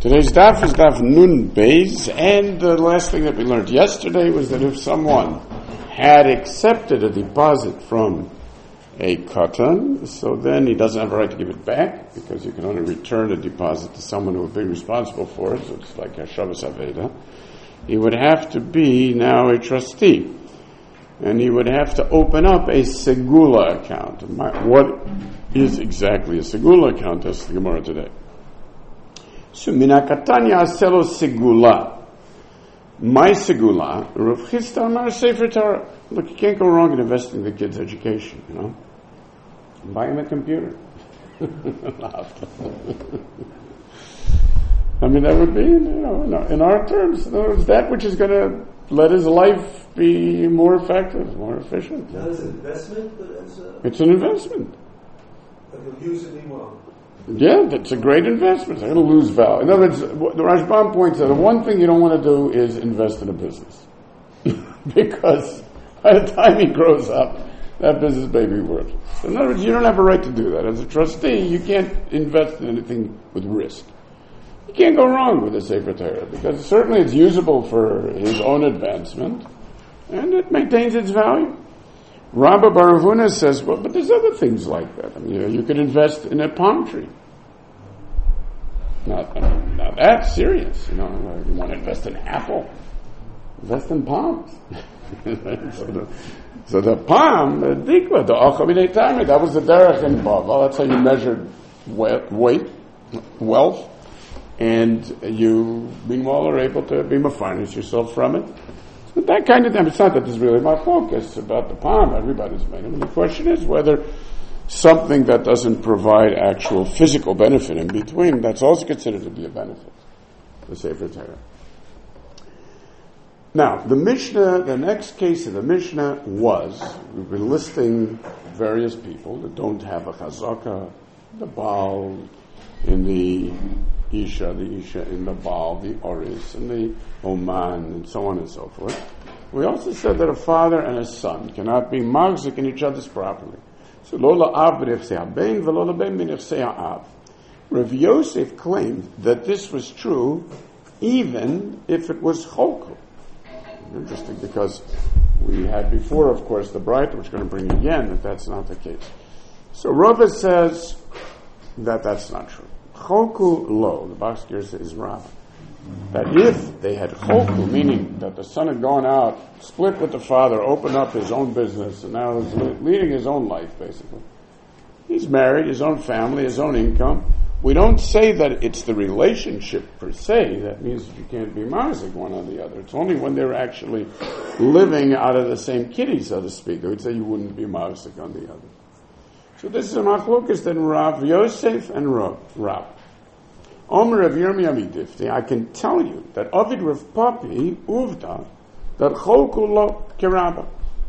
Today's daf is daf Nun Beis, and the last thing that we learned yesterday was that if someone had accepted a deposit from a katan, so then he doesn't have a right to give it back, because you can only return a deposit to someone who would be responsible for it, so it's like Hashavas Aveda. He would have to be now a trustee, and he would have to open up a segula account. What is exactly a segula account? That's the Gemara today. So, minakatanya aselo segula. My segula, Rav Chisda Amar Sefer Torah. Look, you can't go wrong in investing in the kids' education, you know. Buy him a computer. I mean, that would be, in our terms, that which is going to let his life be more effective, more efficient. That is an investment? It's an investment. But you'll use it anymore. Yeah, that's a great investment. It's going to lose value. In other words, the Rashbam points out the one thing you don't want to do is invest in a business. Because by the time he grows up, that business may be worth it. So in other words, you don't have a right to do that. As a trustee, you can't invest in anything with risk. You can't go wrong with a Sefer Torah, because certainly it's usable for his own advancement, and it maintains its value. Rabba Bar Huna says, well, but there's other things like that. I mean, you could invest in a palm tree. Not that serious, you want to invest in apple. Invest in palms. so the palm, the dikva, the achabidei tamid, that was the derech in Bavel. That's how you measured weight, wealth, and you, meanwhile, are able to be mafarnish yourself from it. But that kind of thing, it's not that this is really my focus about the palm. Everybody's made it. The question is whether something that doesn't provide actual physical benefit in between, that's also considered to be a benefit, the Sefer Torah. Now, the Mishnah, the next case of the Mishnah was, we've been listing various people that don't have a chazaka, the Baal in the Isha in the Baal, the Oris, and the Oman, and so on and so forth. We also said that a father and a son cannot be magzik in each other's property. So, Lola Av b'nechsei ben, v'lola ben b'nechsei Av. Rav Yosef claimed that this was true even if it was chokul. Interesting, because we had before, of course, the Bright, which we're going to bring again, that that's not the case. So Rava says that that's not true. Chokul lo, the Bakshir says Rava, that if they had chokul, meaning that the son had gone out, split with the father, opened up his own business, and now is leading his own life, basically. He's married, his own family, his own income. We don't say that it's the relationship per se. That means you can't be marzik one on the other. It's only when they're actually living out of the same kitty, so to speak. I would say you wouldn't be marzik on the other. So this is a machlokas then Rav Yosef and Rav. Omer Rav Yirmiyah Midifti, I can tell you that Ovid Rav Papi Uvda that Chokul lo kerabba.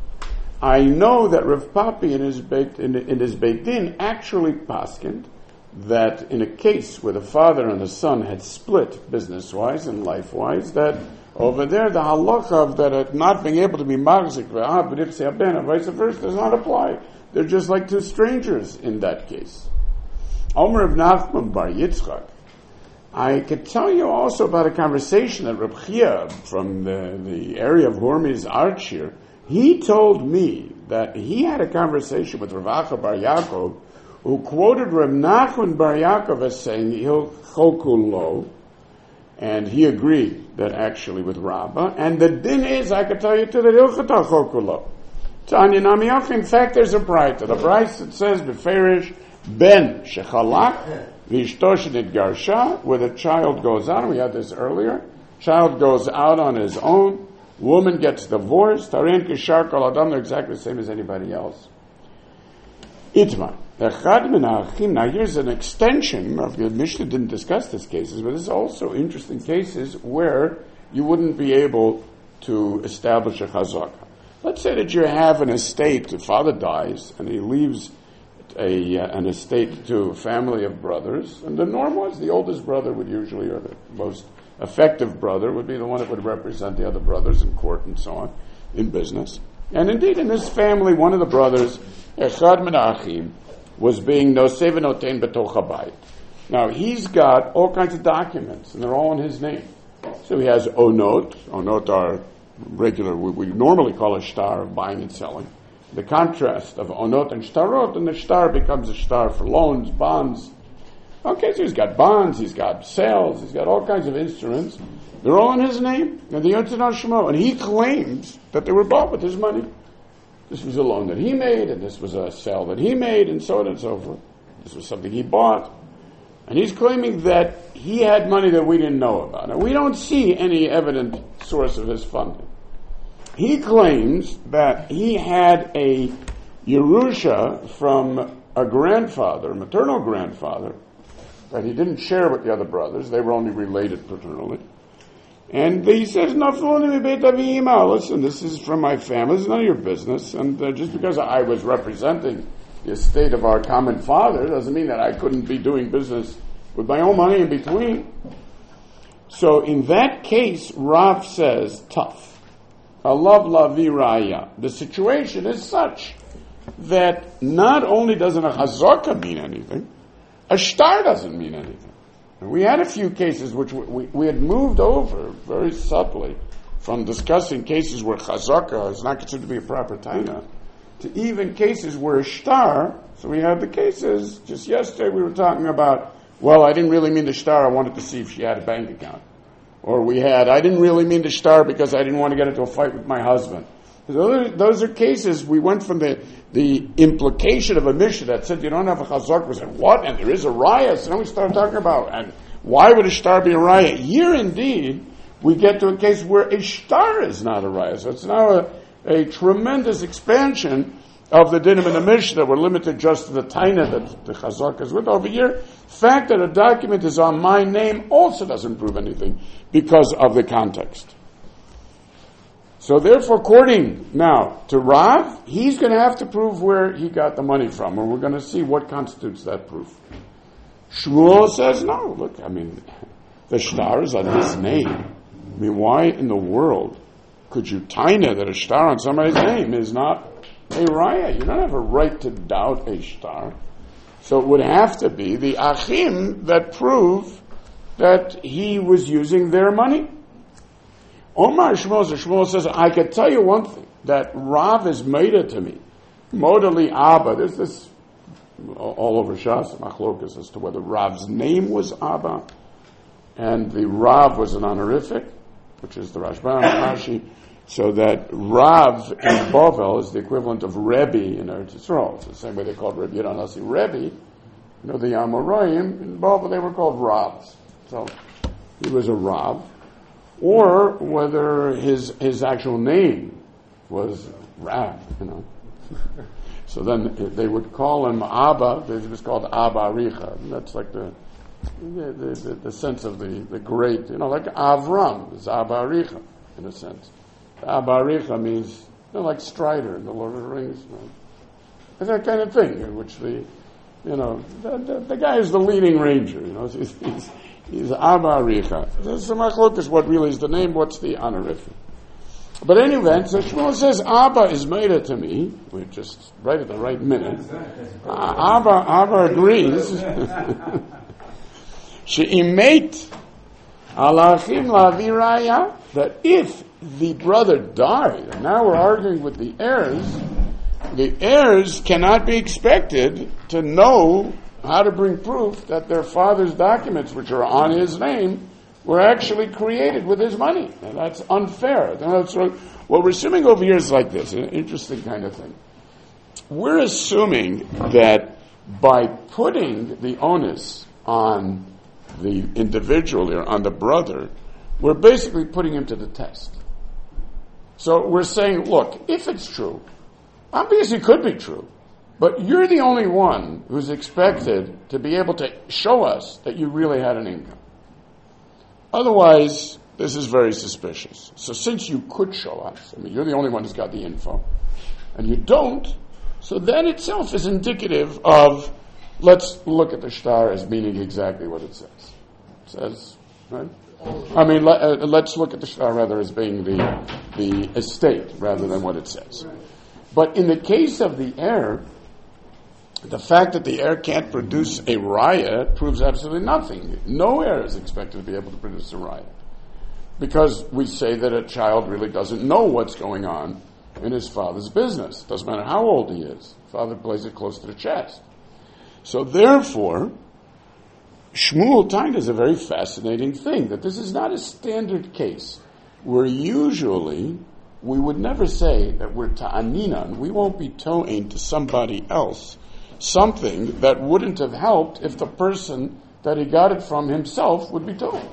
I know that Rav Papi in his Beit Din actually paskined that in a case where the father and the son had split business-wise and life-wise, that over there the halacha of that not being able to be magzik but if se'aben and vice versa does not apply. They're just like two strangers in that case. Omer of Nachman Bar Yitzchak. I could tell you also about a conversation that Reb Chia from the area of Hormiz Archir, he told me that he had a conversation with Rav Acha Bar Yaakov, who quoted Reb Nachman Bar Yaakov as saying chokul lo, and he agreed that actually with Rabbah, and the din is, I could tell you too, that ilchata chokul lo. Tanya Namiyach, in fact, there's a brayta. The brayta that says beferish ben shechalak v'ishto shenitgarsha, where the child goes out. We had this earlier. Child goes out on his own. Woman gets divorced. Tarin kishar kol adam. They're exactly the same as anybody else. Itma. Now here's an extension of the Mishnah didn't discuss these cases, but there's also interesting cases where you wouldn't be able to establish a chazaka. Let's say that you have an estate, the father dies, and he leaves an estate to a family of brothers, and the norm was the oldest brother would usually, or the most effective brother would be the one that would represent the other brothers in court and so on, in business. And indeed, in this family, one of the brothers, Echad min ha'achim, was being noseh v'noten b'toch habayit. Now, he's got all kinds of documents, and they're all in his name. So he has onot. Onot are regular, we normally call a shtar of buying and selling. The contrast of onot and shtarot, and the shtar becomes a shtar for loans, bonds. Okay, so he's got bonds, he's got sales, he's got all kinds of instruments. They're all in his name, and the Yontzin Shmo. And he claims that they were bought with his money. This was a loan that he made, and this was a sale that he made, and so on and so forth. This was something he bought. And he's claiming that he had money that we didn't know about. Now, we don't see any evident source of his funding. He claims that he had a Yerusha from a grandfather, a maternal grandfather, that he didn't share with the other brothers. They were only related paternally. And he says, listen, this is from my family. It's none of your business. And just because I was representing the estate of our common father doesn't mean that I couldn't be doing business with my own money in between. So in that case, Rav says, tough. Alav lavi raya. The situation is such that not only doesn't a chazaka mean anything, a shtar doesn't mean anything. And we had a few cases which we had moved over very subtly from discussing cases where chazaka is not considered to be a proper taina to even cases where a shtar. So we had the cases, just yesterday we were talking about, well, I didn't really mean the shtar, I wanted to see if she had a bank account. Or I didn't really mean the shtar because I didn't want to get into a fight with my husband. Those are cases, we went from the implication of a mission that said you don't have a chazak, we said, what? And there is a raya. So then we started talking about, and why would a shtar be a raya? Here indeed, we get to a case where a shtar is not a raya. So it's now a tremendous expansion of the dinim and the Mishnah. We're limited just to the taina that the chazak is with. Over here, the fact that a document is on my name also doesn't prove anything because of the context. So therefore, according now to Rav, he's going to have to prove where he got the money from, and we're going to see what constitutes that proof. Shmuel says, no, look, the shtar is on his name. Why in the world could you taina that a shtar on somebody's name is not a raya? You don't have a right to doubt a shtar. So it would have to be the achim that prove that he was using their money. Omar Shmuel says, I could tell you one thing, that Rav is made to me. Modali Abba. There's this all over Shas, machlokas as to whether Rav's name was Abba, and the Rav was an honorific, which is the Rashba and Rashi, so that Rav in Bovel is the equivalent of Rebbe in Eretz Yisrael. It's the same way they called Rebbe Yonasi Rebbe. The Amoraim, in Bovel they were called Ravs. So he was a Rav. Or whether his actual name was Rav, So then they would call him Abba. It was called Abba Aricha. That's like the sense of the great, like Avram is Abba Aricha in a sense. Abba Aricha means like Strider in the Lord of the Rings. It's that kind of thing in which the guy is the leading ranger. He's Abba Aricha. So machlok is what really is the name, what's the honorific. But anyway, so Shmuel says, Abba is made to me. We're just right at the right minute. Abba agrees. She'imet alachim laviraya, that if the brother died, and now we're arguing with the heirs cannot be expected to know how to bring proof that their father's documents, which are on his name, were actually created with his money. And that's unfair. What we're assuming over here is like this, an interesting kind of thing. We're assuming that by putting the onus on the individual or on the brother, we're basically putting him to the test. So we're saying, look, if it's true, obviously it could be true, but you're the only one who's expected to be able to show us that you really had an income. Otherwise, this is very suspicious. So since you could show us, you're the only one who's got the info, and you don't, so that itself is indicative of, let's look at the shtar as meaning exactly what it says. It says, right? Let's look at the shtar rather as being the estate rather than what it says. But in the case of the heir, The fact that the heir can't produce a raya proves absolutely nothing. No heir is expected to be able to produce a raya. Because we say that a child really doesn't know what's going on in his father's business. Doesn't matter how old he is. Father plays it close to the chest. So therefore, Shmuel Taina is a very fascinating thing, that this is not a standard case, where usually we would never say that we're ta'aninan, we won't be toeing to somebody else something that wouldn't have helped if the person that he got it from himself would be toeing.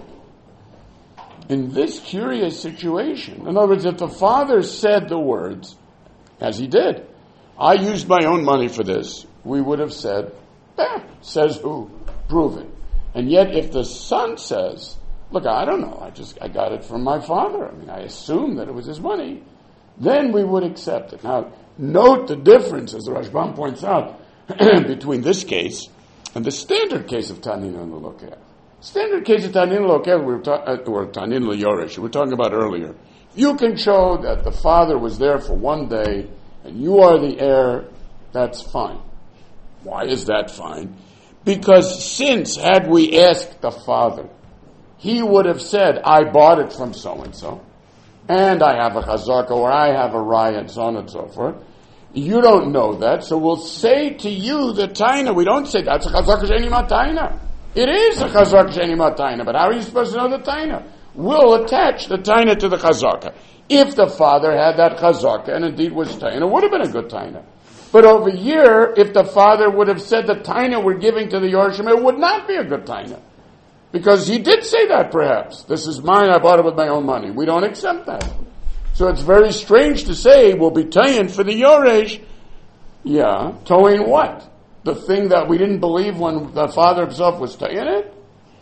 In this curious situation, in other words, if the father said the words, as he did, I used my own money for this, we would have said, says who? Prove it. And yet if the son says, look, I don't know, I got it from my father, I assume that it was his money, then we would accept it. Now, note the difference, as the Rashbam points out, between this case and the standard case of Tanin and Loker. Standard case of Tanin and Loker, or Tanin Yoresh, we were talking about earlier. You can show that the father was there for one day and you are the heir, that's fine. Why is that fine? Because since, had we asked the father, he would have said, I bought it from so-and-so, and I have a chazaka, or I have a raya, and so on and so forth. You don't know that, so we'll say to you the taina. We don't say that's a chazaka sheni mataina. It is a chazaka sheni mataina, but how are you supposed to know the taina? We'll attach the taina to the chazaka. If the father had that chazaka, and indeed was taina, it would have been a good taina. But over here, if the father would have said the taina we're giving to the Yorshim, it would not be a good taina. Because he did say that perhaps. This is mine, I bought it with my own money. We don't accept that. So it's very strange to say we'll be towing for the Yoresh. Yeah, towing what? The thing that we didn't believe when the father himself was towing it?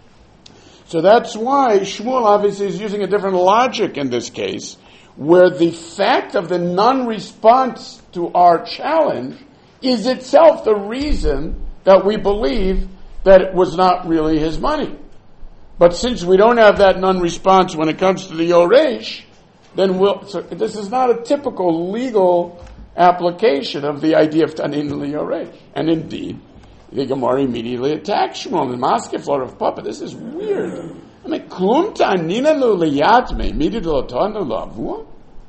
So that's why Shmuel obviously is using a different logic in this case, where the fact of the non-response to our challenge is itself the reason that we believe that it was not really his money. But since we don't have that non-response when it comes to the Yoresh, then so this is not a typical legal application of the idea of Tanin Yoresh. And indeed, the Gemara immediately attacks Shmuel and Maskeflor of Papa. This is weird. Klum Tanina Luliyatme, Mididolotanu Lavu.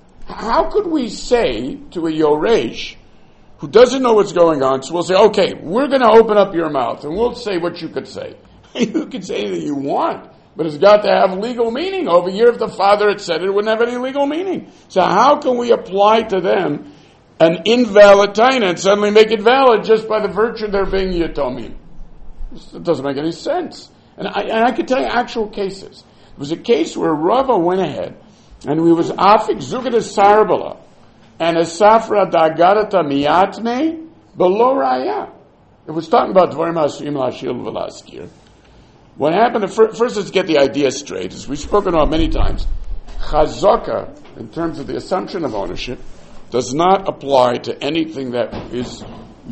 How could we say to a Yoresh who doesn't know what's going on, so we'll say, okay, we're going to open up your mouth and we'll say what you could say. You can say anything you want, but it's got to have legal meaning. Over here, if the father had said it, it wouldn't have any legal meaning. So how can we apply to them an invalid taina and suddenly make it valid just by the virtue of there being yatomim? It doesn't make any sense. And I could tell you actual cases. There was a case where Rava went ahead and we was afik zugat sarbala and a safra dagarata miyatme below raya. It was talking about dvarim asuyim lashil v'laskir. What happened, first let's get the idea straight. As we've spoken about many times, chazaka, in terms of the assumption of ownership, does not apply to anything that is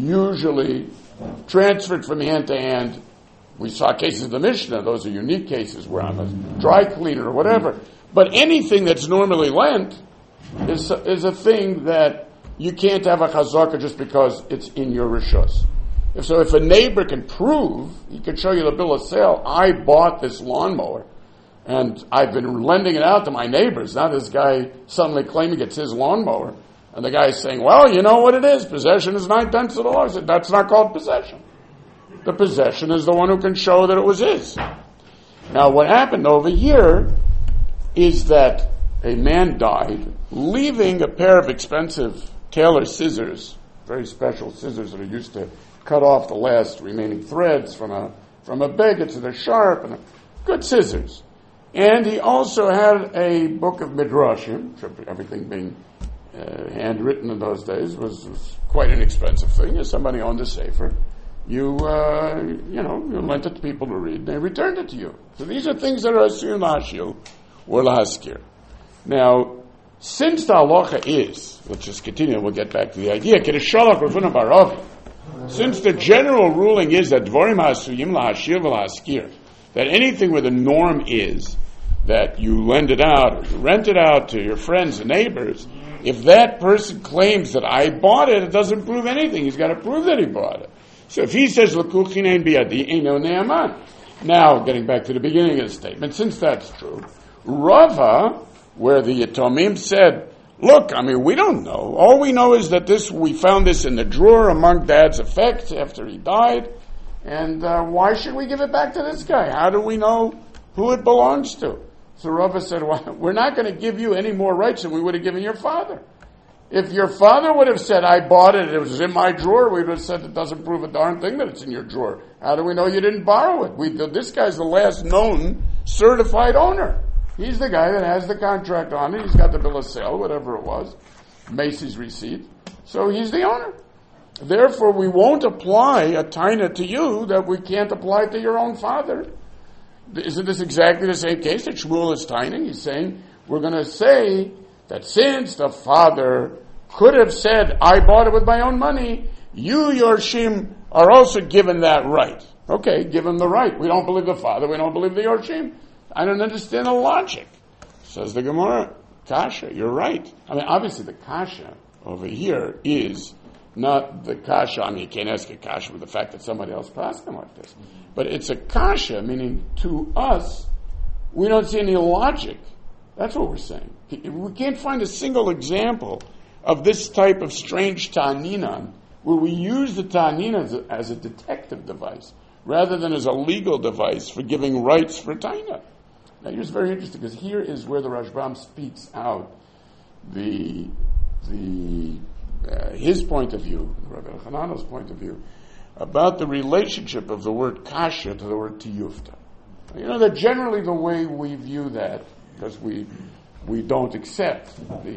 usually transferred from hand to hand. We saw cases of the Mishnah, those are unique cases where I'm a dry cleaner or whatever. But anything that's normally lent is a thing that you can't have a chazaka just because it's in your rishos. If a neighbor can prove, he can show you the bill of sale, I bought this lawnmower, and I've been lending it out to my neighbors. Now this guy suddenly claiming it's his lawnmower, and the guy's saying, well, you know what it is, possession is 9/10 of the law. I said, that's not called possession. The possession is the one who can show that it was his. Now what happened over here is that a man died, leaving a pair of expensive tailor scissors, very special scissors that are used to cut off the last remaining threads from a beggar so they're sharp, and good scissors. And he also had a book of midrashim. Everything being handwritten in those days was quite an expensive thing. If somebody owned a sefer, you lent it to people to read, and they returned it to you. So these are things that are asur lashil or lahaskir. Now, since the halacha is, let's just continue, we'll get back to the idea, kedushalach revuna baravi. Since the general ruling is that dvarim hasuyim lahashir v'lahaskir, that anything where the norm is that you lend it out or you rent it out to your friends and neighbors, if that person claims that I bought it, it doesn't prove anything. He's got to prove that he bought it. So if he says, L'kuchin ein biyadi, eino ne'aman. Now, getting back to the beginning of the statement, since that's true, Rava, where the Yatomim said, look, I mean, we don't know. All we know is that we found this in the drawer among Dad's effects after he died, and why should we give it back to this guy? How do we know who it belongs to? So Rava said, well, we're not going to give you any more rights than we would have given your father. If your father would have said, I bought it, it was in my drawer, we would have said it doesn't prove a darn thing that it's in your drawer. How do we know you didn't borrow it? This guy's the last known certified owner. He's the guy that has the contract on it. He's got the bill of sale, whatever it was, Macy's receipt. So he's the owner. Therefore, we won't apply a taina to you that we can't apply to your own father. Isn't this exactly the same case that Shmuel is taining? He's saying, we're going to say that since the father could have said, I bought it with my own money, you, Yorshim, are also given that right. Okay, give him the right. We don't believe the father, we don't believe the Yorshim. I don't understand the logic. Says the Gemara, Kasha, you're right. I mean, obviously the Kasha over here is not the Kasha, I mean, you can't ask a Kasha with the fact that somebody else passed him like this. But it's a Kasha, meaning to us, we don't see any logic. That's what we're saying. We can't find a single example of this type of strange ta'aninan where we use the ta'anina as a detective device rather than as a legal device for giving rights for ta'ina. Now here's very interesting because here is where the Rashbam speaks out his point of view, Rabbi Elchanan's point of view, about the relationship of the word kasha to the word tiyufta. You know that generally the way we view that, because we don't accept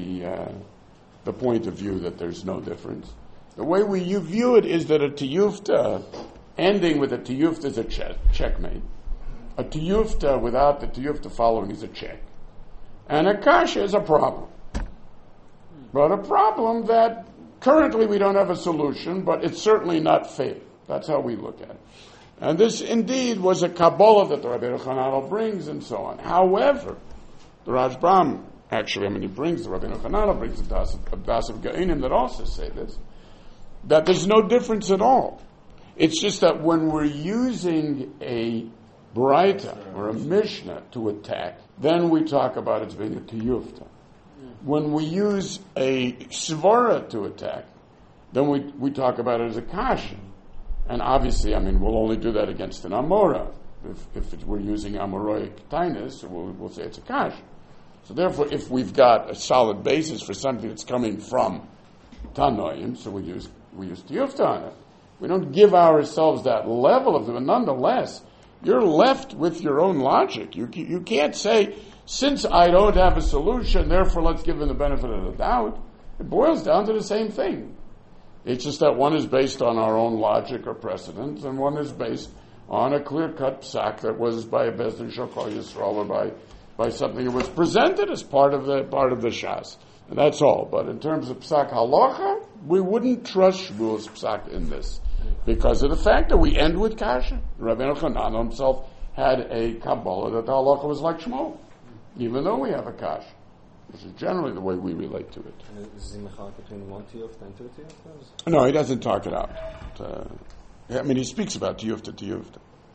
the point of view that there's no difference. The way you view it is that a tiyufta, ending with a tiyufta is a checkmate. A tiyufta without the tiyufta following is a check. And a kasha is a problem. But a problem that currently we don't have a solution, but it's certainly not fatal. That's how we look at it. And this indeed was a Kabbalah that the Rabbi Yochanan brings and so on. However, the Rashbam he brings, the Rabbi Yochanan brings a das of Ge'inim that also say this, that there's no difference at all. It's just that when we're using a Braita or a Mishnah to attack, then we talk about it as being a Tiyufta. When we use a Svara to attack, then we talk about it as a Kasha. And obviously, we'll only do that against an Amora. If we're using Amoroic Tainus, we'll say it's a Kasha. So therefore, if we've got a solid basis for something that's coming from Tanoim, so we use Tiyufta on it. We don't give ourselves that level of it, but nonetheless, you're left with your own logic. You can't say, since I don't have a solution, therefore let's give him the benefit of the doubt. It boils down to the same thing. It's just that one is based on our own logic or precedent, and one is based on a clear-cut psak that was by a Beis Din Shel Kol Yisrael or by something that was presented as part of the Shas. And that's all. But in terms of psak halacha, we wouldn't trust Shmuel's psak in this because of the fact that we end with kasha. Rabbi Yochanan himself had a Kabbalah that the halacha was like Shmuel, even though we have a kasha. This is generally the way we relate to it. Is he mechalik between one tiyufta and two tiyuftas? No, he doesn't talk it out. He speaks about tiyufta.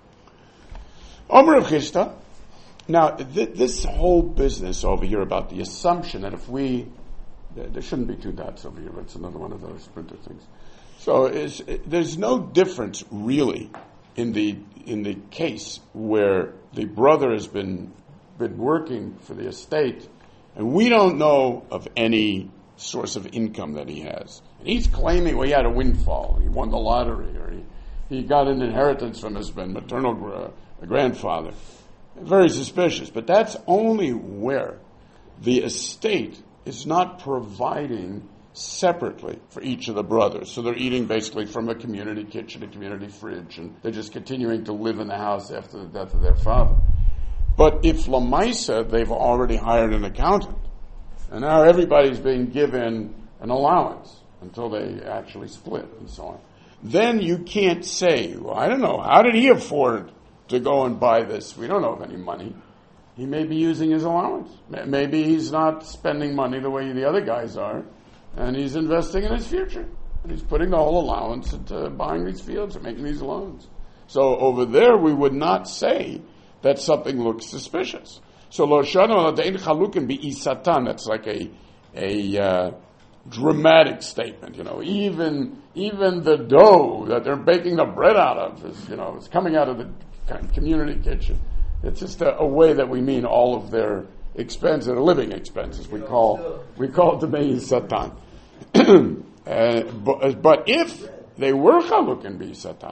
Omer of Chisda. Now, this whole business over here about the assumption that if there shouldn't be two dots over here, but it's another one of those printer things. So there's no difference really in the case where the brother has been working for the estate, and we don't know of any source of income that he has. And he's claiming, he had a windfall, he won the lottery, or he got an inheritance from his maternal grandfather. Very suspicious, but that's only where the estate is not providing separately for each of the brothers. So they're eating basically from a community kitchen, a community fridge, and they're just continuing to live in the house after the death of their father. But if Lamaisa, they've already hired an accountant, and now everybody's being given an allowance until they actually split and so on, then you can't say, well, I don't know, how did he afford to go and buy this? We don't know of any money. He may be using his allowance. Maybe he's not spending money the way the other guys are, and he's investing in his future. And he's putting the whole allowance into buying these fields and making these loans. So over there, we would not say that something looks suspicious. So lo shanu aladein chalukin bi isatan. That's like a dramatic statement. Even the dough that they're baking the bread out of is coming out of the community kitchen. It's just a way that we mean all of their expenses, their living expenses. We call it the bei satan. But if they were chalukin bi satan,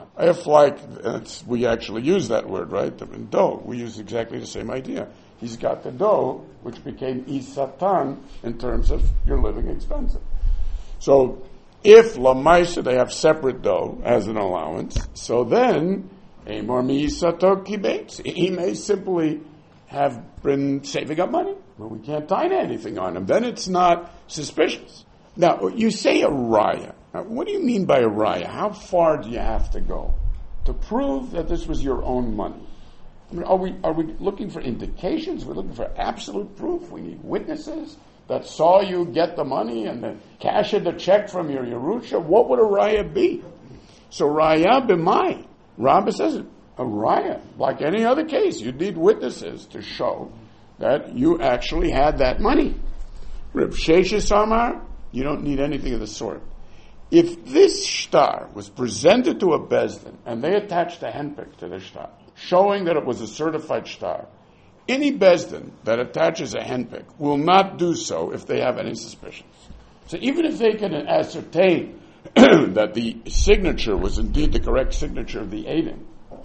if we actually use that word, right? The dough, we use exactly the same idea. He's got the dough, which became isatan in terms of your living expenses. So, if lamaisa they have separate dough as an allowance, so then emor mi isato kibeitz. He may simply have been saving up money, but we can't tie anything on him. Then it's not suspicious. Now, you say a raya. Now, what do you mean by a raya? How far do you have to go to prove that this was your own money? I mean, are we looking for indications? We're looking for absolute proof. We need witnesses that saw you get the money and then cash in the check from your Yerusha. What would a raya be? So raya b'mai. Rabbah says it. A raya, like any other case, you need witnesses to show that you actually had that money. Reb Sheshes Amar, you don't need anything of the sort. If this shtar was presented to a bezdin and they attached a henpik to the shtar, showing that it was a certified shtar, any bezdin that attaches a henpik will not do so if they have any suspicions. So even if they can ascertain that the signature was indeed the correct signature of the Eidim,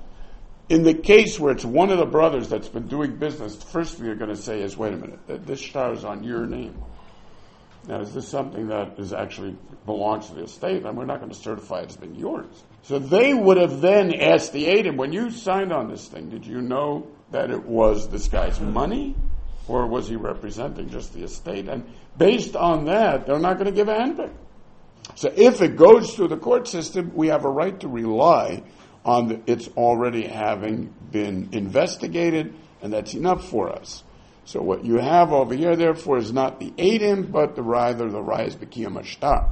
in the case where it's one of the brothers that's been doing business, the first thing you're going to say is, wait a minute, this shtar is on your name. Now, is this something that is actually belongs to the estate? And we're not going to certify it as being yours. So they would have then asked the Eidim, when you signed on this thing, did you know that it was this guy's money? Or was he representing just the estate? And based on that, they're not going to give a henpik. So if it goes through the court system, we have a right to rely on it's already having been investigated, and that's enough for us. So what you have over here, therefore, is not the Eidim, but rather the Rayas B'Kiyam Ashtar.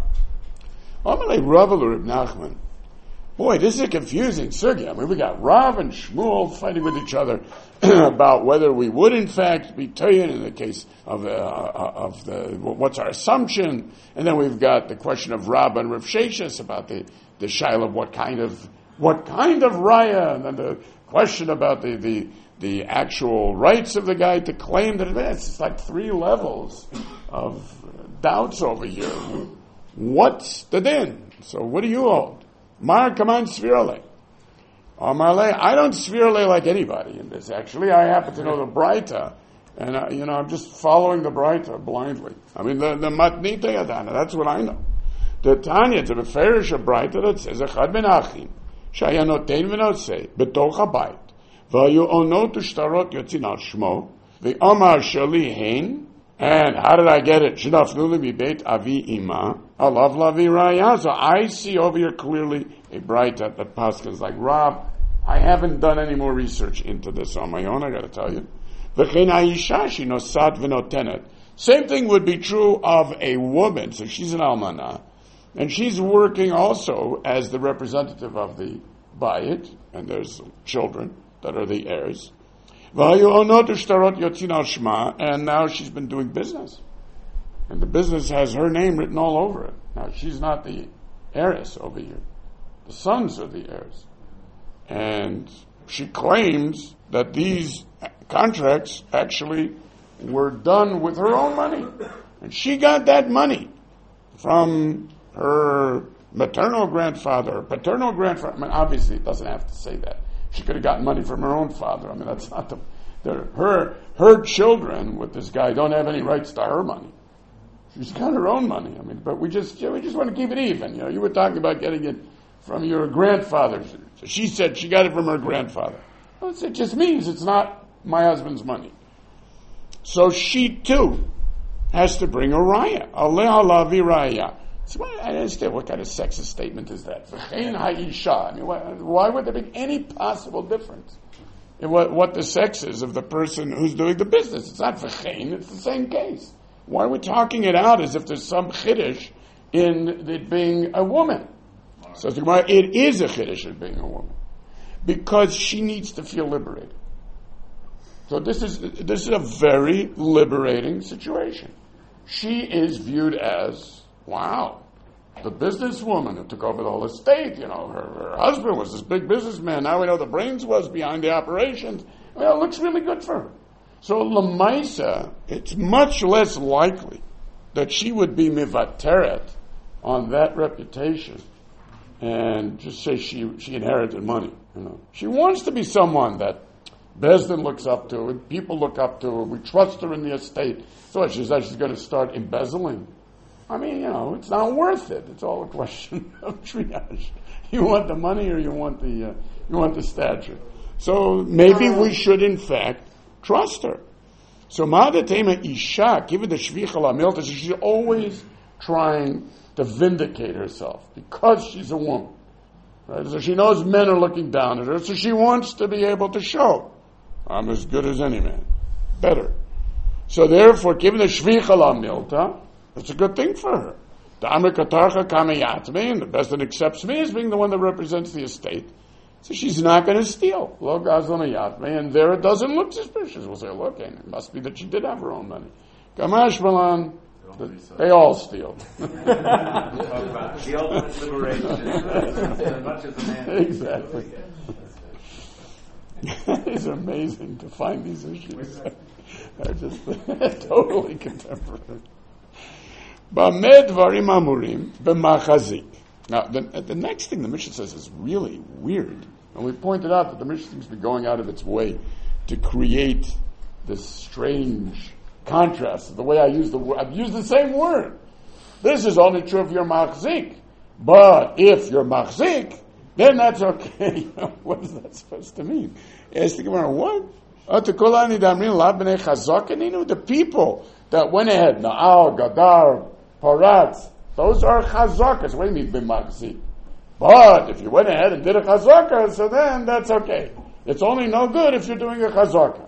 Amalei Rav Reb Nachman. Boy, this is a confusing sugya. I mean, we got Rav and Shmuel fighting with each other about whether we would, in fact, be Tayin in the case of what's our assumption, and then we've got the question of Rav and Rav Sheshes about the shaila of what kind of raya, and then the question about the actual rights of the guy to claim that it's like three levels of doubts over here. What's the din? So what do you hold? Mar kaman svirale. Amarle, I don't svirale like anybody in this. Actually, I happen to know the Braita, and I'm just following the Braita blindly. I mean, the Matnita Yadana, that's what I know. The Tanya, to the Farish of Braita, that says, Echad ben Achim, shaya notein v'notzei, betoch habayit, v'ayu onot u'shtarot yotzin al shmo, v'omar shali hein, and how did I get it? Shnafnu li beit avi ima, alav lavi raya. So I see over here clearly a Braita that Paskins like, Rob, I haven't done any more research into this on my own, I gotta tell you. V'chein ha'isha she nosat v'notenet. Same thing would be true of a woman, so she's an almanah, and she's working also as the representative of the bayit, and there's children that are the heirs. And now she's been doing business. And the business has her name written all over it. Now, she's not the heiress over here. The sons are the heirs. And she claims that these contracts actually were done with her own money. And she got that money from her maternal grandfather, or paternal grandfather. I mean, obviously, it doesn't have to say that. She could have gotten money from her own father. I mean, that's not her children with this guy don't have any rights to her money. She's got her own money. I mean, but we just want to keep it even. You were talking about getting it from your grandfather. So she said she got it from her grandfather. Well, it just means it's not my husband's money. So she too has to bring a raya. Aleh lavi raya. So I don't understand what kind of sexist statement is that. I mean, why would there be any possible difference in what the sex is of the person who's doing the business? It's not v'chein, it's the same case. Why are we talking it out as if there's some chiddush in it being a woman. So the Gemara, it is a chiddush in being a woman because she needs to feel liberated. So this is a very liberating situation. She is viewed as, wow, the businesswoman who took over the whole estate. Her husband was this big businessman. Now we know the brains was behind the operations. Well, it looks really good for her. So Lamaisa, it's much less likely that she would be mivateret on that reputation and just say she inherited money. She wants to be someone that Bezdin looks up to, and people look up to her. We trust her in the estate. So she's going to start embezzling. I mean, it's not worth it. It's all a question of triage. You want the money or you want the stature. So maybe we should, in fact, trust her. So Ma'adatema Isha, given the Shvicha Lamilta, she's always trying to vindicate herself because she's a woman. Right? So she knows men are looking down at her, so she wants to be able to show, I'm as good as any man. Better. So therefore, given the Shvicha Lamilta, it's a good thing for her. The Amr Katarcha Kameyatme, and the best that accepts me as being the one that represents the estate. So she's not going to steal. Lo Gazlan Yatme, and there it doesn't look suspicious. We'll say, look, and it must be that she did have her own money. Gamash Malan, they all steal. The ultimate liberation as much as the man. Exactly. It's amazing to find these issues. They're just totally contemporary. B'med dvarim amurim b'machazik. Now, the next thing the Mishnah says is really weird. And we pointed out that the Mishnah seems to be going out of its way to create this strange contrast. The way I use the word, I've used the same word. This is only true if you're machzik. But if you're machzik, then that's okay. What is that supposed to mean? Ask the Gemara, what? The people that went ahead, Na'al, Gadar, Paratz, those are chazakas. What do you mean b'machzik? But if you went ahead and did a chazaka, so then that's okay. It's only no good if you're doing a chazaka.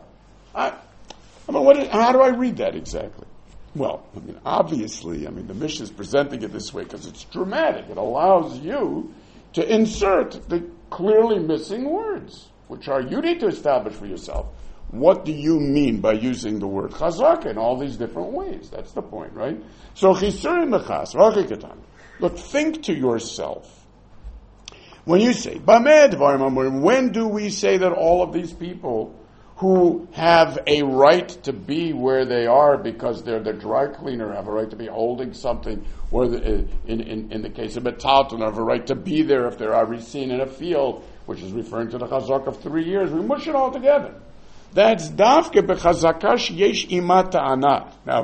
How do I read that exactly? Well, obviously, the Mishnah is presenting it this way because it's dramatic. It allows you to insert the clearly missing words, which are you need to establish for yourself. What do you mean by using the word chazaka in all these different ways? That's the point, right? So chisurim mechas, rachikatan. Look, think to yourself. When you say, when do we say that all of these people who have a right to be where they are because they're the dry cleaner have a right to be holding something, or in the case of metalton have a right to be there if they're seen in a field, which is referring to the chazak of 3 years. We mush it all together. That's dafke bechazaka sheyesh ima ta'ana. Now,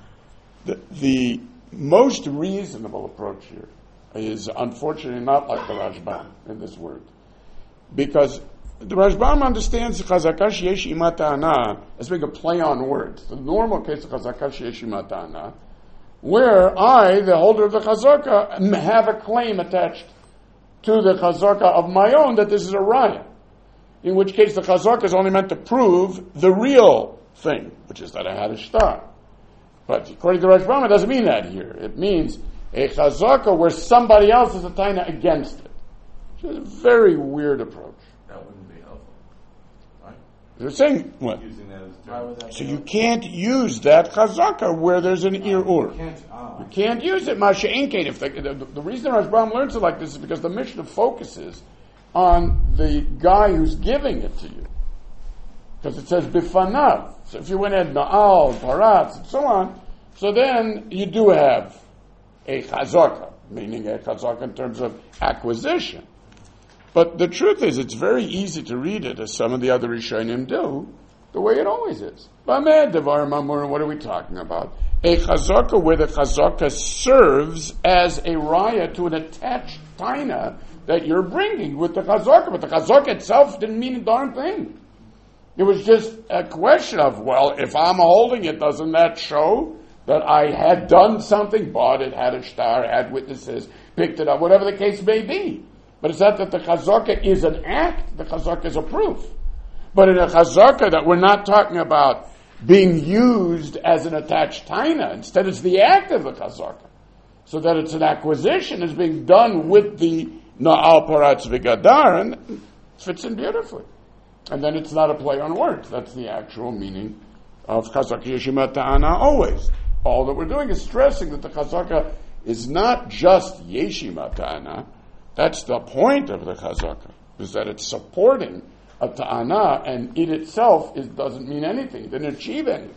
the most reasonable approach here is unfortunately not like the Rashbam in this word, because the Rashbam understands chazaka sheyesh ima ta'ana as being a play on words. The normal case of chazaka sheyesh ima ta'ana, where I, the holder of the chazaka, have a claim attached to the chazaka of my own that this is a raya. In which case the chazaka is only meant to prove the real thing, which is that I had a shtar. But according to Rashbam, it doesn't mean that here. It means a chazaka where somebody else is a taina against it. Which is a very weird approach. That wouldn't be helpful, right? They're saying what? Using that as So you can't use that chazaka where there's an ir-ur. You can't use it, Masha Inkain. If the reason Rashbam learns it like this is because the Mishnah focuses on the guy who's giving it to you. Because it says bifanav. So if you went at Na'al, Paratz, and so on, so then you do have a chazaka, meaning a chazaka in terms of acquisition. But the truth is, it's very easy to read it, as some of the other Rishonim do, the way it always is. B'ameh devar mamur, what are we talking about? A chazaka where the chazaka serves as a raya to an attached taina that you're bringing with the chazaka, but the chazaka itself didn't mean a darn thing. It was just a question of, well, if I'm holding it, doesn't that show that I had done something, bought it, had a shtar, had witnesses, picked it up, whatever the case may be. But it's not that the chazaka is an act, the chazaka is a proof. But in a chazaka that we're not talking about being used as an attached taina, instead it's the act of the chazaka. so that it's an acquisition is being done with the Na'al Paratz V'Gadar, and it fits in beautifully. And then it's not a play on words. That's the actual meaning of Chazaka Yeshima Ta'ana always. All that we're doing is stressing that the Chazaka is not just Yeshima Ta'ana. That's the point of the Chazaka, is that it's supporting a Ta'ana, and it itself doesn't mean anything. It didn't achieve anything.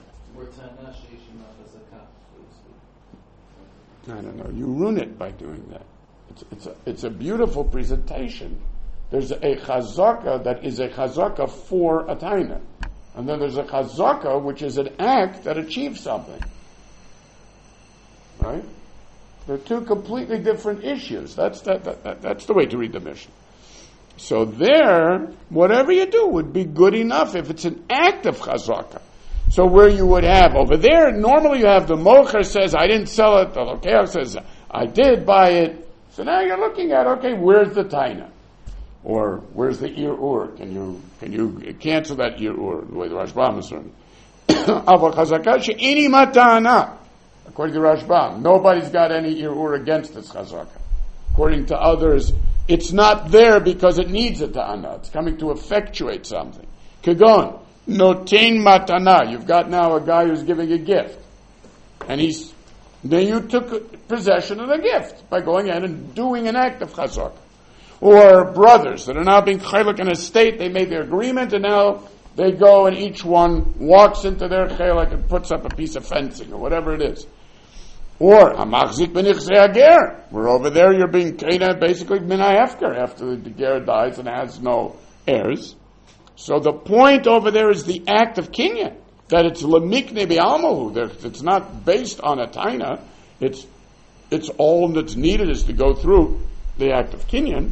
I don't know. You ruin it by doing that. It's a beautiful presentation. There's a chazaka that is a chazaka for a taina. And then there's a chazaka which is an act that achieves something. Right? They're two completely different issues. That's the way to read the Mishnah. So there, whatever you do would be good enough if it's an act of chazaka. So where you would have, over there, normally you have the mocher says, I didn't sell it, the lokeach says, I did buy it. So now you're looking at, okay, where's the taina? Or where's the irur? Can you cancel that irur, the way the Rashbam is written? According to Rashbam, nobody's got any irur against this chazaka. According to others, it's not there because it needs a ta'ana. It's coming to effectuate something. Kagon, notein matana. You've got now a guy who's giving a gift. And then you took possession of the gift by going ahead and doing an act of chazaka. Or brothers that are now being chaylik in a state, they made their agreement and now they go and each one walks into their chaylik and puts up a piece of fencing or whatever it is. Or, hamachzik b'nichzei hager. We're over there, you're being kena basically minay hefker after the ger dies and has no heirs. So the point over there is the act of kinyan. That it's lemikne bi'almahu. It's not based on a taina. It's all that's needed is to go through the act of kinyan.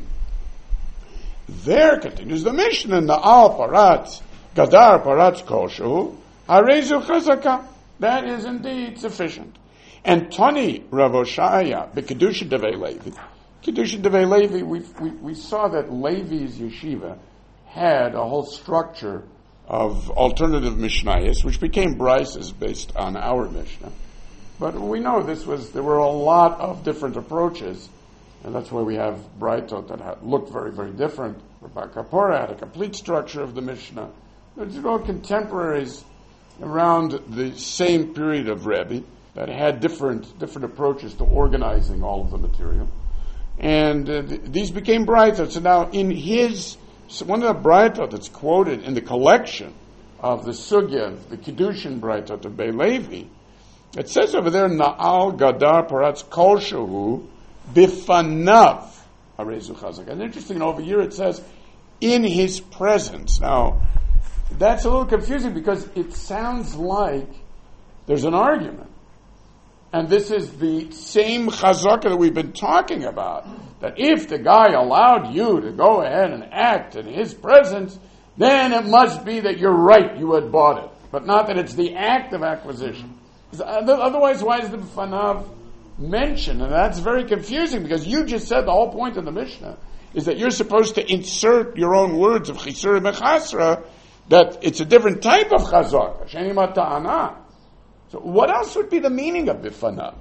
There continues the Mishnah, Na'al Paratz, Gadar Paratz Koshu, Harezu Chazaka. That is indeed sufficient. And Tani Rav Oshaya, B'Kedusha Devei Levi. Kedusha Devei Levi, we saw that Levi's yeshiva had a whole structure of alternative Mishnayos, which became Brises based on our Mishnah. But we know there were a lot of different approaches. And that's why we have Braitot that looked very, very different. Rabbi Kapora had a complete structure of the Mishnah. They're all contemporaries around the same period of Rebbe that had different approaches to organizing all of the material. And these became Braitot. So now one of the Braitot that's quoted in the collection of the Sugya, the Kiddushin Braitot of Bei Levi, it says over there, Na'al Gadar Paratz Kol Shehu Bifanav Harezu Chazaka. And interesting, over here it says, in his presence. Now, that's a little confusing because it sounds like there's an argument. And this is the same chazaka that we've been talking about. That if the guy allowed you to go ahead and act in his presence, then it must be that you're right, you had bought it. But not that it's the act of acquisition. Otherwise, why is the Bifanav mentioned? And that's very confusing because you just said the whole point of the Mishnah is that you're supposed to insert your own words of Chisur and Mechasra, that it's a different type of chazaka. Sheni Mata'ana. So what else would be the meaning of Bifanav?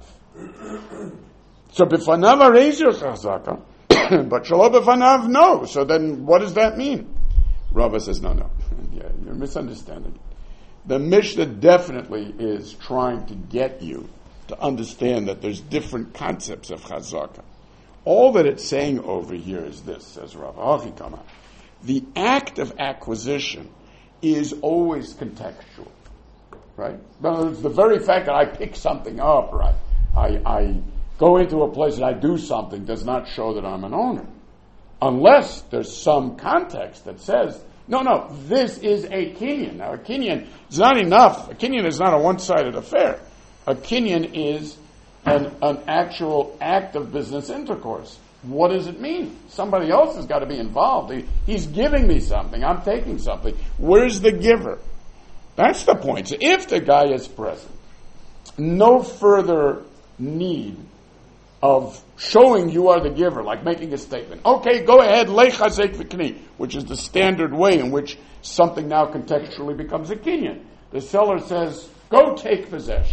So Bifanav Harezu Chazaka, but Shalom Bifanav no. So then what does that mean? Rava says no. Yeah, you're misunderstanding. The Mishnah definitely is trying to get you to understand that there's different concepts of chazaka. All that it's saying over here is this, says Rav Achikama. The act of acquisition is always contextual, right? But the very fact that I pick something up, or I go into a place and I do something does not show that I'm an owner. Unless there's some context that says, no, this is a kinyan. Now a kinyan is not enough. A kinyan is not a one-sided affair. A kinyan is an actual act of business intercourse. What does it mean? Somebody else has got to be involved. He's giving me something. I'm taking something. Where's the giver? That's the point. So if the guy is present, no further need of showing you are the giver, like making a statement. Okay, go ahead, lechazek v'kni, which is the standard way in which something now contextually becomes a kinyan. The seller says, go take possession.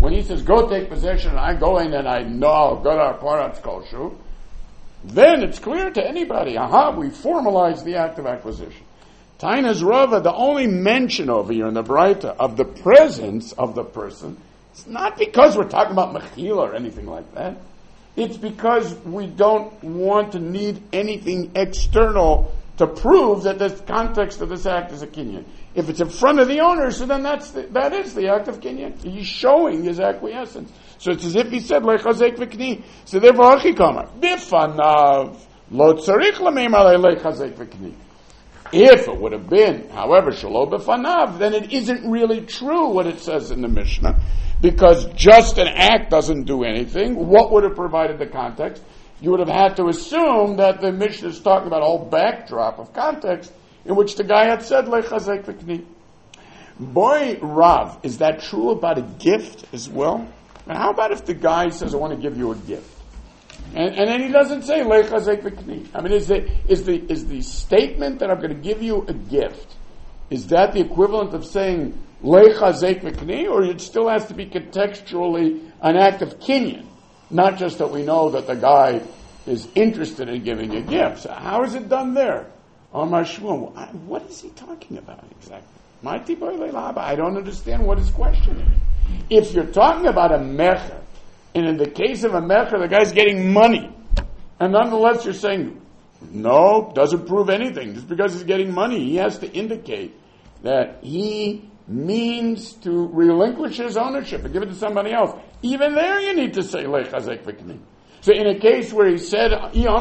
when he says, go take possession, and I go in and I know, go to Paratz Koshu, then it's clear to anybody, we formalize the act of acquisition. Tainas Rava, the only mention over here in the Braita of the presence of the person, it's not because we're talking about Mechila or anything like that. It's because we don't want to need anything external to prove that the context of this act is a kinyan. If it's in front of the owner, so then that is the act of kinyan. He's showing his acquiescence. So it's as if he said, Lechazek v'kni. So therefore, Achikama, Bifanav, Lo tzarich lameim alei lechazek v'kni. If it would have been, however, Shalo Bifanav, then it isn't really true what it says in the Mishnah, because just an act doesn't do anything. What would have provided the context? You would have had to assume that the Mishnah is talking about a whole backdrop of context in which the guy had said, Lechazek v'kni. Boy, Rav, is that true about a gift as well? And how about if the guy says, I want to give you a gift? And then he doesn't say, Lechazek v'kni. I mean, is the statement that I'm going to give you a gift, is that the equivalent of saying, Lechazek v'kni, or it still has to be contextually an act of kinyan? Not just that we know that the guy is interested in giving a gift. So how is it done there? Omar Shmuel, what is he talking about exactly? I don't understand what his question is. If you're talking about a mecher, and in the case of a mecher, the guy's getting money, and nonetheless you're saying, no, doesn't prove anything. Just because he's getting money, he has to indicate that he means to relinquish his ownership and give it to somebody else. Even there you need to say, Lechazek v'kni. So in a case where he said, then it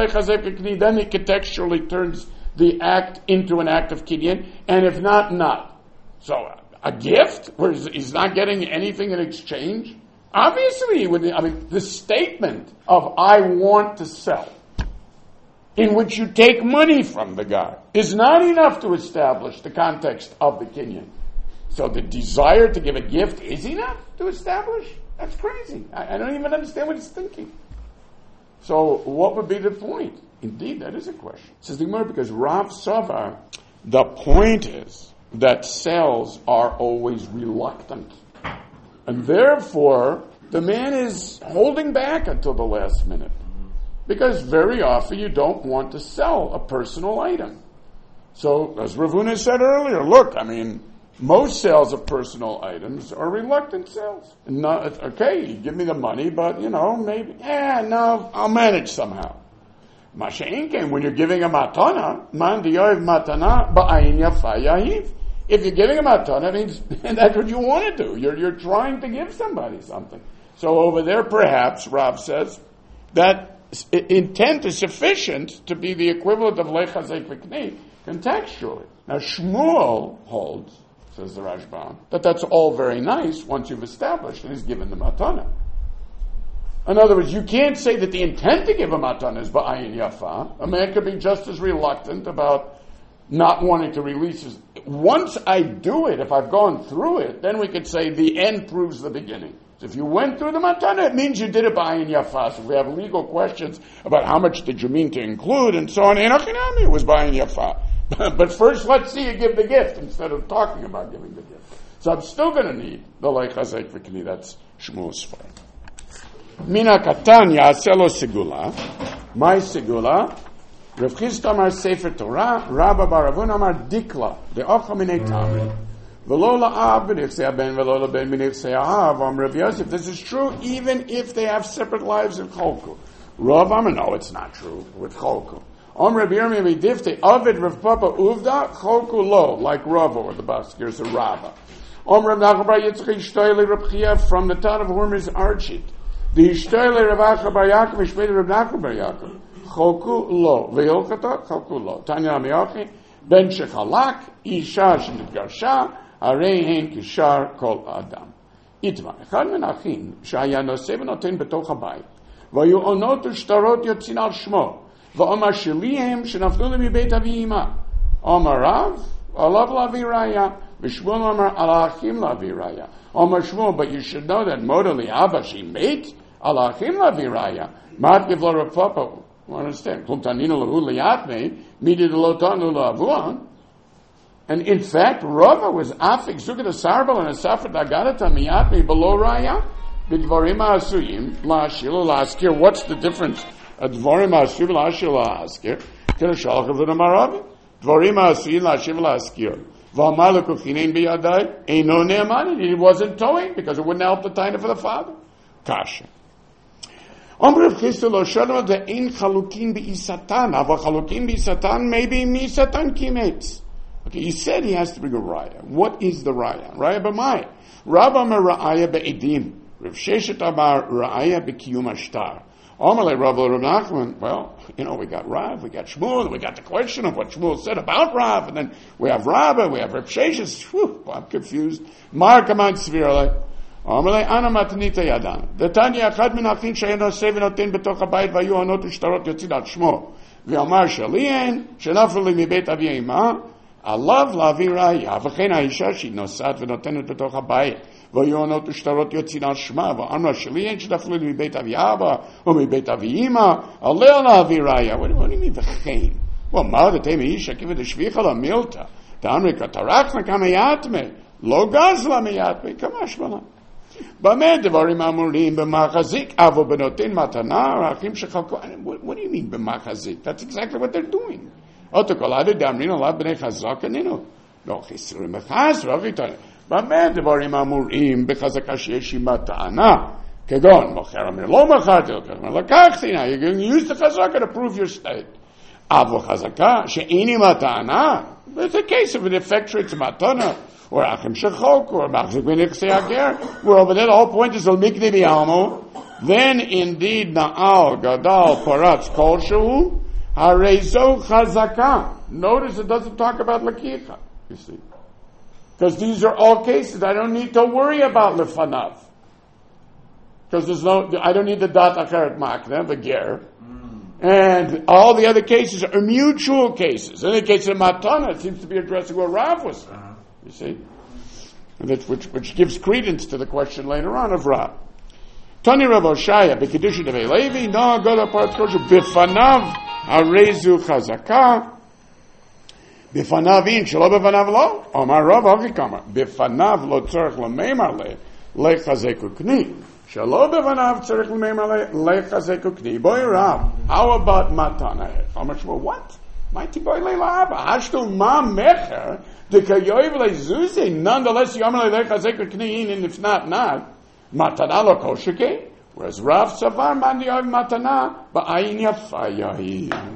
contextually turns the act into an act of kinyan, and if not, not. So a gift, where he's not getting anything in exchange? Obviously he would, the statement of I want to sell, in which you take money from the guy, is not enough to establish the context of the kinyan. So the desire to give a gift is enough to establish? That's crazy. I don't even understand what he's thinking. So what would be the point? Indeed, that is a question. Says the Gemara, because Rav Savar, the point is that sales are always reluctant. And therefore, the man is holding back until the last minute. Because very often you don't want to sell a personal item. So, as Ravuna said earlier, look, most sales of personal items are reluctant sales. Not, okay, you give me the money, but, maybe, no, I'll manage somehow. Masha'inken, when you're giving a matana, man diyoiv matana ba'ayin yafa yahiv. If you're giving a matana, it means that's what you want to do. You're trying to give somebody something. So over there, perhaps, Rav says, that intent is sufficient to be the equivalent of lechazek v'kni contextually. Now Shmuel holds, says the Rashbam, that's all very nice once you've established that he's given the matana. In other words, you can't say that the intent to give a matana is ba'ayin yafa. A man could be just as reluctant about not wanting to release his... Once I do it, if I've gone through it, then we could say the end proves the beginning. So if you went through the matana, it means you did it ba'ayin yafa. So if we have legal questions about how much did you mean to include and so on, it was ba'ayin yafa. But first, let's see you give the gift instead of talking about giving the gift. So I'm still going to need the lechazek v'kni. That's Shmuel's fault. Mina katan ya'aselo segula. My segula. Rav Chisda amar Sefer Torah. Rabba bar Ravuna amar dikla. De'ocha minei tamri. V'lo la'av b'nichsei ben v'lo la'ben b'nichsei ha'av. Rav Yosef. This is true even if they have separate lives in Cholku. Rav amar, no, it's not true with Cholku. Rav Yirmiyah v'difte avid Rav Papa uvda Cholku lo, like Rava or the Baskir's a Rabba. Rav Nachman bar Yitzchak Ishtoyle Rav Chia from the town of Hormuz Archit. The Ishtoyle Rav Acha bar Yaakov Ishtoyle Rav Nachman bar Yaakov. Cholku lo. Ve'ilchata Cholku lo. Tanya Amiyachi ben shechalak isha shenitgarsha harei hein kishar kol adam. Itma. Echad min achin shaya noseh v'noten betoch habayit. V'yu onot u'shtarot yotzin al shmo. V'omar shelihem shenaflu le mibeit avi ima. Omar Rav alav lavi raya. V'shmuel omar alachim lavi raya. Omar Shmuel, but you should know that modali abba she made alachim lavi raya. Mat givlo Rav Papa. Understand? Klum taninu lahu liyatme midi de lo tanu la'avuan. And in fact, Rava was afik zugat asarbal and asafat agadata miyatmi below raya b'dvarim ha'asuyim la'ashir la'askir. What's the difference? Dvarim ha'asuyim la'ashir la'askir k'nashalach avudam haravi dvarim ha'asuyim la'ashir la'askir v'amar l'kuchinein b'yadai eino ne'amanin. He wasn't towing because it wouldn't help the taina for the father. Kasha. Omrav Chisda lo shalom de ein chalukin b'isatan. Ava chalukin b'isatan maybe misatan kimetz. Okay, he said he has to bring a raya. What is the raya? Raya b'mai. Rav amar raya be'edim. Rav Sheshet amar raya b'kiyum ashtar. Amalei Rav Nachman. Well, we got Rav, we got Shmuel, we got the question of what Shmuel said about Rav, and then we have Rabbah, we have Rav Sheshet. Whew, I'm confused. Mar kaman tzvirale. Amalei ana matanita yadan. Detanya achad min hachin sheyeno seven otin betoch habayit vayu anot ushtarot yotzid al shmo. V'amar shalien shenafli mibet avi ima. Alav lavi raya, v'chein ha'isha she'd nosat v'notenet b'toch habayit, v'yonot u'shtarot yotzin al shma, v'amra sheli ein sh'daflu mibeit avi abba, or mibeit avi ima, aleh lavi raya. What do you mean v'chein? Well, ma d'tei me'isha kivet d'shvicha la milta, ta'amri katarachna kameyatme, lo gazla meyatme, kamash bala. B'meh devarim amurim b'machazik, avo b'notin matana, rachim shechalko. What do you mean b'machazik? That's exactly what they're doing. Otokolade damrin alav b'nei chazaka nino. No chisurim b'chaz ravitan. B'meh devarim amurim b'chazaka sheyeshi matana. Kegon mocher amir lo macharti l'kachman lakachti. Now you're going to use the chazaka to prove your state. Avo chazaka she'ini matana. It's a case of an effectuates matana. Or achim shechok, or machzik b'nechsei ager. Where over there the whole point is al-mikni b'yamo. Then indeed na'al gadal paratz kol shehu. Harezo chazaka. Notice it doesn't talk about lakicha, you see. Because these are all cases I don't need to worry about lefanav. Because I don't need the dat acheret makna, the ger. And all the other cases are mutual cases. In the case of matana, it seems to be addressing what Rav was saying. You see? And which gives credence to the question later on of Rav. Tani Rav Oshaya, b'kedushin of Levi, no, go to part kosher, b'fanav, harezu chazaka, b'fanav in, shelo b'fanav lo, omar Rav Hokikama, b'fanav lo tzorech l'meimar le chazeku kni, shelo b'fanav tzorech l'meimar le chazeku kni, boy Rav, how about matana? How much more? What? Mighty boy le'la'aba, hashtul ma mecher, the kayoiv le'zuzi, nonetheless, yomar le chazeku kni, and if not, matana lo koshike, whereas Rav Savar man yoiv matana ba'ayin yafa yahi.